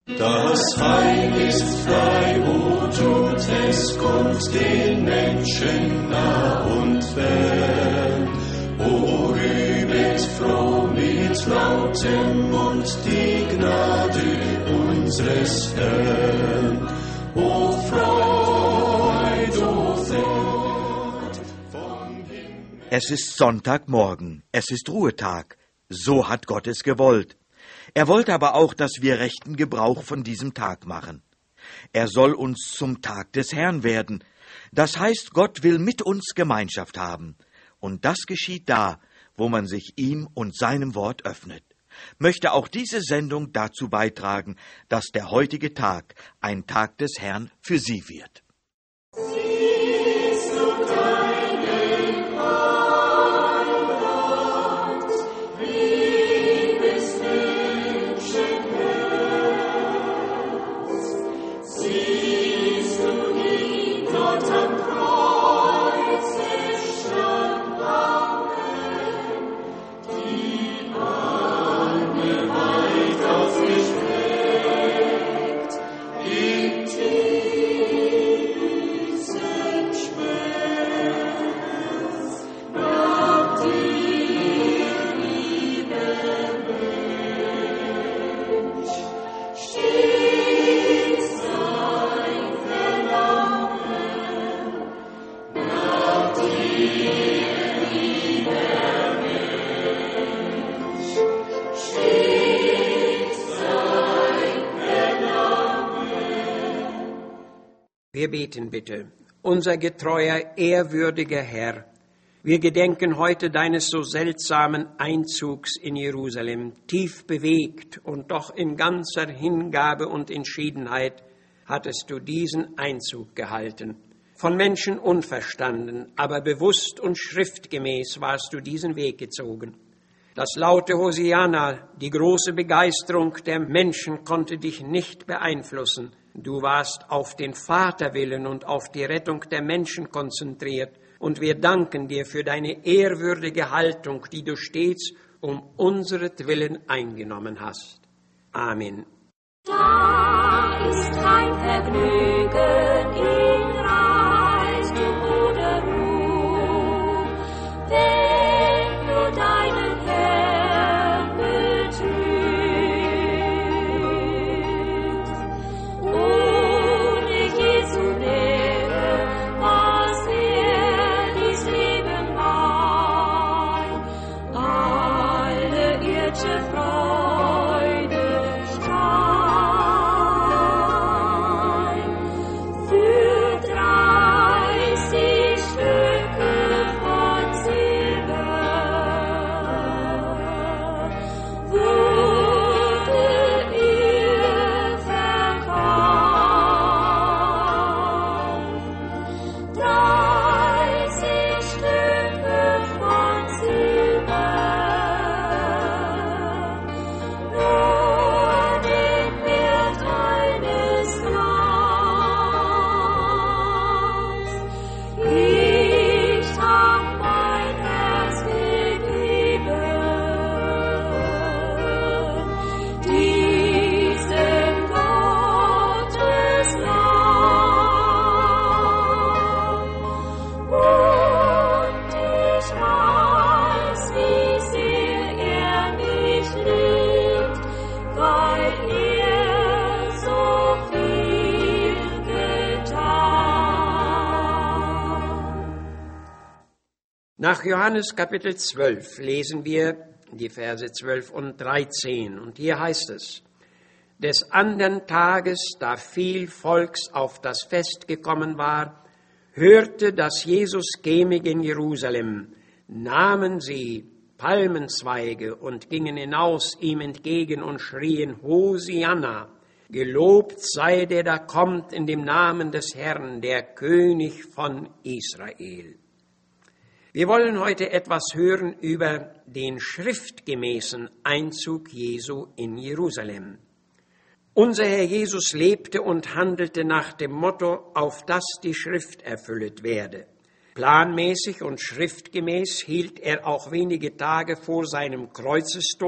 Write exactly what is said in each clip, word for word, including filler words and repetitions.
Das Heil ist frei, wo tut es, kommt den Menschen nah und fern. O rühmet froh mit lautem Mund die Gnade unseres Herrn. O Freud, o Freud vom Himmel. Es ist Sonntagmorgen, es ist Ruhetag, so hat Gott es gewollt. Er wollte aber auch, dass wir rechten Gebrauch von diesem Tag machen. Er soll uns zum Tag des Herrn werden. Das heißt, Gott will mit uns Gemeinschaft haben. Und das geschieht da, wo man sich ihm und seinem Wort öffnet. Möchte auch diese Sendung dazu beitragen, dass der heutige Tag ein Tag des Herrn für Sie wird. Wir beten bitte. Unser getreuer, ehrwürdiger Herr, wir gedenken heute deines so seltsamen Einzugs in Jerusalem. Tief bewegt und doch in ganzer Hingabe und Entschiedenheit hattest du diesen Einzug gehalten. Von Menschen unverstanden, aber bewusst und schriftgemäß warst du diesen Weg gezogen. Das laute Hosianna, die große Begeisterung der Menschen konnte dich nicht beeinflussen. Du warst auf den Vaterwillen und auf die Rettung der Menschen konzentriert. Und wir danken dir für deine ehrwürdige Haltung, die du stets um unseretwillen eingenommen hast. Amen. Da ist kein Vergnügen in Reichtum oder Ruhm, wenn du deinen Herrn betrügst. Ohne Jesu Nähe, was er dies Leben mein, alle irdische Freude stein. Für dreißig Stücke von Silber wurde er verkauft. Dreißig Stücke von Silber, nur den Wert eines Grams. Ich hab mein Herz gegeben, diesem Gottes Lamm. Und ich weiß, wie sehr er mich liebt, weil er so viel getan. Nach Johannes Kapitel zwölf lesen wir die Verse zwölf und dreizehn. Und hier heißt es: Des andern Tages, da viel Volks auf das Fest gekommen war, hörte, dass Jesus käme in Jerusalem, nahmen sie Palmenzweige und gingen hinaus ihm entgegen und schrien: Hosianna, gelobt sei der, da kommt in dem Namen des Herrn, der König von Israel. Wir wollen heute etwas hören über den schriftgemäßen Einzug Jesu in Jerusalem. Unser Herr Jesus lebte und handelte nach dem Motto, auf das die Schrift erfüllet werde. Planmäßig und schriftgemäß hielt er auch wenige Tage vor seinem Kreuzestod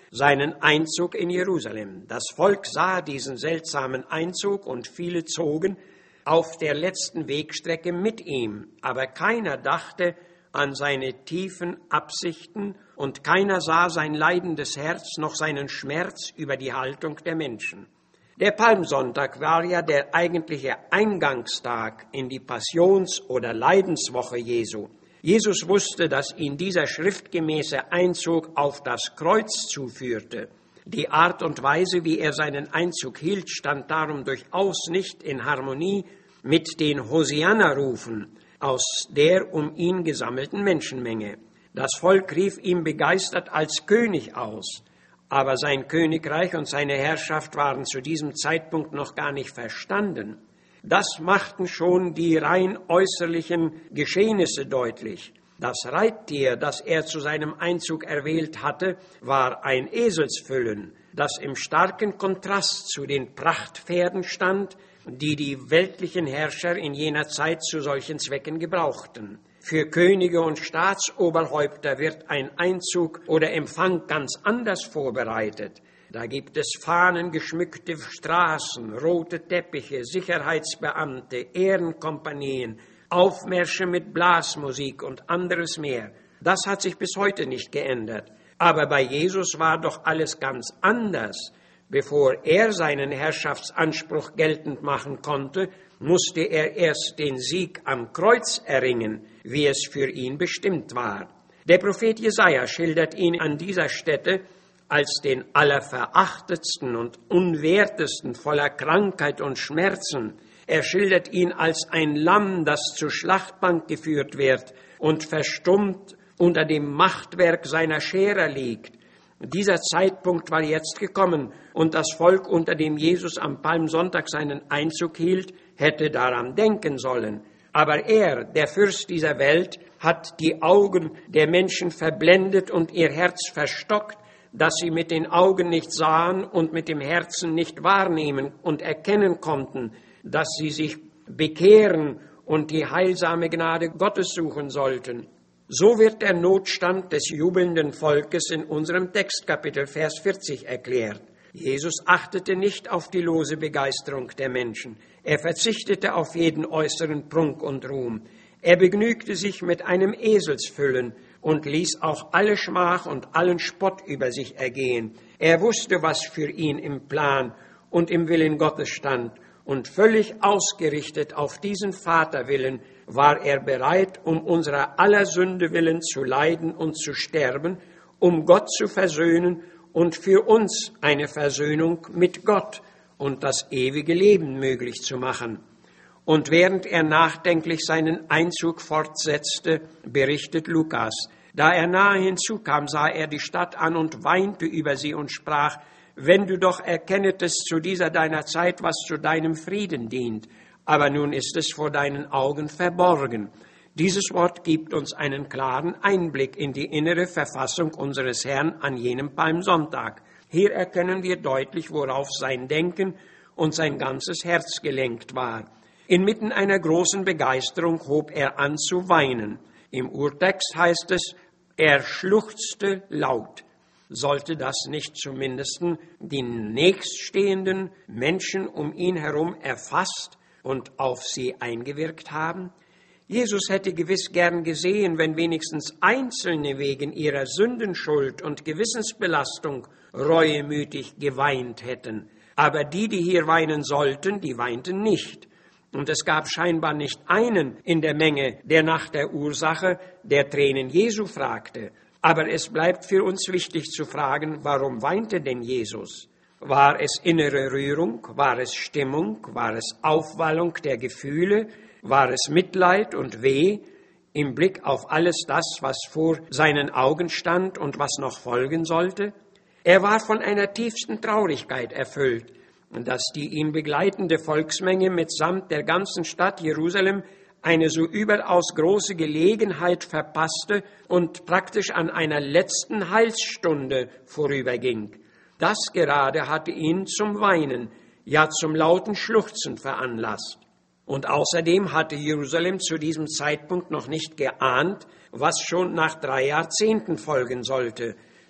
seinen Einzug in Jerusalem. Das Volk sah diesen seltsamen Einzug und viele zogen auf der letzten Wegstrecke mit ihm, aber keiner dachte an seine tiefen Absichten und keiner sah sein leidendes Herz noch seinen Schmerz über die Haltung der Menschen. Der Palmsonntag war ja der eigentliche Eingangstag in die Passions- oder Leidenswoche Jesu. Jesus wusste, dass ihn dieser schriftgemäße Einzug auf das Kreuz zuführte. Die Art und Weise, wie er seinen Einzug hielt, stand darum durchaus nicht in Harmonie mit den Hosianna-Rufen aus der um ihn gesammelten Menschenmenge. Das Volk rief ihm begeistert als König aus, aber sein Königreich und seine Herrschaft waren zu diesem Zeitpunkt noch gar nicht verstanden. Das machten schon die rein äußerlichen Geschehnisse deutlich. Das Reittier, das er zu seinem Einzug erwählt hatte, war ein Eselsfüllen, das im starken Kontrast zu den Prachtpferden stand, die die weltlichen Herrscher in jener Zeit zu solchen Zwecken gebrauchten. Für Könige und Staatsoberhäupter wird ein Einzug oder Empfang ganz anders vorbereitet. Da gibt es fahnengeschmückte Straßen, rote Teppiche, Sicherheitsbeamte, Ehrenkompanien, Aufmärsche mit Blasmusik und anderes mehr. Das hat sich bis heute nicht geändert. Aber bei Jesus war doch alles ganz anders. Bevor er seinen Herrschaftsanspruch geltend machen konnte, musste er erst den Sieg am Kreuz erringen, wie es für ihn bestimmt war. Der Prophet Jesaja schildert ihn an dieser Stätte als den allerverachtetsten und unwertesten, voller Krankheit und Schmerzen. Er schildert ihn als ein Lamm, das zur Schlachtbank geführt wird und verstummt unter dem Machtwerk seiner Scherer liegt. Dieser Zeitpunkt war jetzt gekommen und das Volk, unter dem Jesus am Palmsonntag seinen Einzug hielt, hätte daran denken sollen. Aber er, der Fürst dieser Welt, hat die Augen der Menschen verblendet und ihr Herz verstockt, dass sie mit den Augen nicht sahen und mit dem Herzen nicht wahrnehmen und erkennen konnten, dass sie sich bekehren und die heilsame Gnade Gottes suchen sollten. So wird der Notstand des jubelnden Volkes in unserem Textkapitel Vers vierzig erklärt. Jesus achtete nicht auf die lose Begeisterung der Menschen. Er verzichtete auf jeden äußeren Prunk und Ruhm. Er begnügte sich mit einem Eselsfüllen und ließ auch alle Schmach und allen Spott über sich ergehen. Er wusste, was für ihn im Plan und im Willen Gottes stand. Und völlig ausgerichtet auf diesen Vaterwillen war er bereit, um unserer aller Sünde willen zu leiden und zu sterben, um Gott zu versöhnen und für uns eine Versöhnung mit Gott und das ewige Leben möglich zu machen. Und während er nachdenklich seinen Einzug fortsetzte, berichtet Lukas, da er nahe hinzukam, sah er die Stadt an und weinte über sie und sprach, wenn du doch erkennetest zu dieser deiner Zeit, was zu deinem Frieden dient, aber nun ist es vor deinen Augen verborgen. Dieses Wort gibt uns einen klaren Einblick in die innere Verfassung unseres Herrn an jenem Palmsonntag. Hier erkennen wir deutlich, worauf sein Denken und sein ganzes Herz gelenkt war. Inmitten einer großen Begeisterung hob er an zu weinen. Im Urtext heißt es, er schluchzte laut. Sollte das nicht zumindest die nächststehenden Menschen um ihn herum erfasst und auf sie eingewirkt haben? Jesus hätte gewiss gern gesehen, wenn wenigstens Einzelne wegen ihrer Sündenschuld und Gewissensbelastung reuemütig geweint hätten. Aber die, die hier weinen sollten, die weinten nicht. Und es gab scheinbar nicht einen in der Menge, der nach der Ursache der Tränen Jesu fragte. Aber es bleibt für uns wichtig zu fragen, warum weinte denn Jesus? War es innere Rührung? War es Stimmung? War es Aufwallung der Gefühle? War es Mitleid und Weh im Blick auf alles das, was vor seinen Augen stand und was noch folgen sollte? Er war von einer tiefsten Traurigkeit erfüllt, dass die ihn begleitende Volksmenge mitsamt der ganzen Stadt Jerusalem eine so überaus große Gelegenheit verpasste und praktisch an einer letzten Heilsstunde vorüberging. Das gerade hatte ihn zum Weinen, ja zum lauten Schluchzen veranlasst. Und außerdem hatte Jerusalem zu diesem Zeitpunkt noch nicht geahnt, was schon nach drei Jahrzehnten folgen sollte,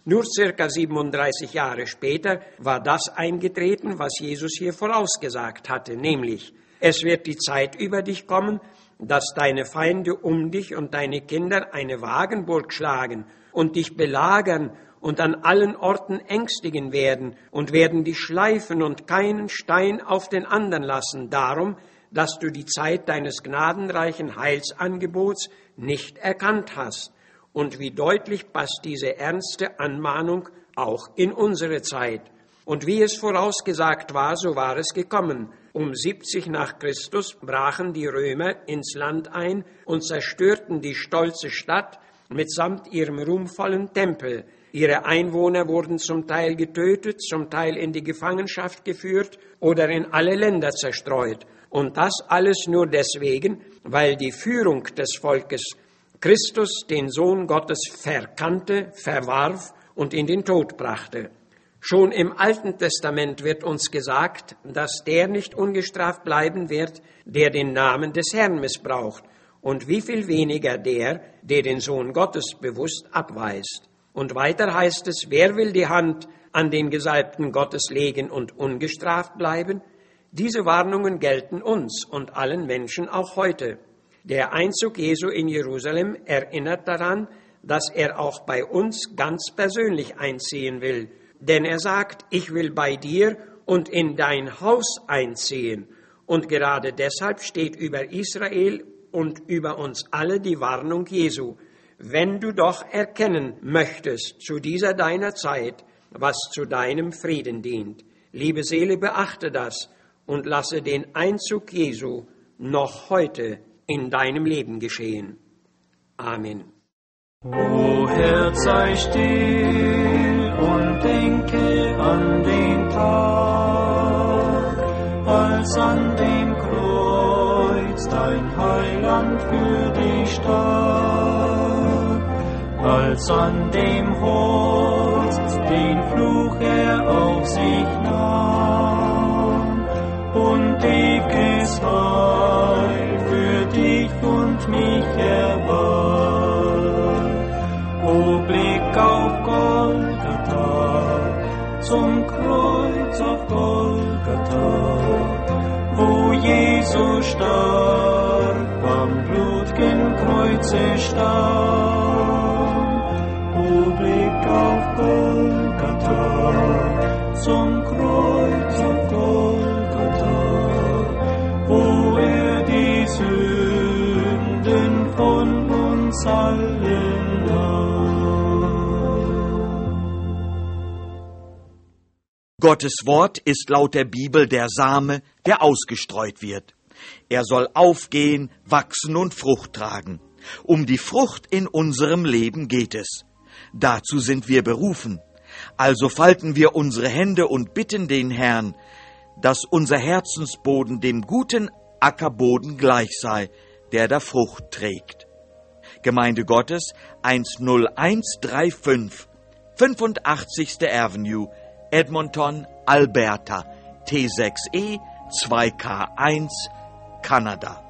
Nur circa siebenunddreißig Jahre später war das eingetreten, was Jesus hier vorausgesagt hatte, nämlich: Es wird die Zeit über dich kommen, dass deine Feinde um dich und deine Kinder eine Wagenburg schlagen und dich belagern und an allen Orten ängstigen werden und werden dich schleifen und keinen Stein auf den anderen lassen, darum, dass du die Zeit deines gnadenreichen Heilsangebots nicht erkannt hast. Und wie deutlich passt diese ernste Anmahnung auch in unsere Zeit. Und wie es vorausgesagt war, so war es gekommen. Um siebzig nach Christus brachen die Römer ins Land ein und zerstörten die stolze Stadt mitsamt ihrem ruhmvollen Tempel. Ihre Einwohner wurden zum Teil getötet, zum Teil in die Gefangenschaft geführt oder in alle Länder zerstreut. Und das alles nur deswegen, weil die Führung des Volkes Christus, den Sohn Gottes, verkannte, verwarf und in den Tod brachte. Schon im Alten Testament wird uns gesagt, dass der nicht ungestraft bleiben wird, der den Namen des Herrn missbraucht, und wie viel weniger der, der den Sohn Gottes bewusst abweist. Und weiter heißt es: Wer will die Hand an den Gesalbten Gottes legen und ungestraft bleiben? Diese Warnungen gelten uns und allen Menschen auch heute. Der Einzug Jesu in Jerusalem erinnert daran, dass er auch bei uns ganz persönlich einziehen will. Denn er sagt: Ich will bei dir und in dein Haus einziehen. Und gerade deshalb steht über Israel und über uns alle die Warnung Jesu: Wenn du doch erkennen möchtest zu dieser deiner Zeit, was zu deinem Frieden dient. Liebe Seele, beachte das und lasse den Einzug Jesu noch heute in deinem Leben geschehen. Amen. O Herz, sei still und denke an den Tag, als an dem Kreuz dein Heiland für dich starb, als an dem Holz den Fluch er auf sich nahm und ewiges Heil für dich und mich erwarb. O Blick auf Golgatha, zum Kreuz auf Golgatha, wo Jesus starb, am blut'gen Kreuze starb. O Blick auf Golgatha, zum Kreuz auf Golgatha, wo er die Sünden von uns allen nahm. Gottes Wort ist laut der Bibel der Same, der ausgestreut wird. Er soll aufgehen, wachsen und Frucht tragen. Um die Frucht in unserem Leben geht es. Dazu sind wir berufen. Also falten wir unsere Hände und bitten den Herrn, dass unser Herzensboden dem guten Ackerboden gleich sei, der da Frucht trägt. Gemeinde Gottes eins null eins drei fünf, fünfundachtzigste Avenue, Edmonton, Alberta, T sechs E zwei K eins, Kanada.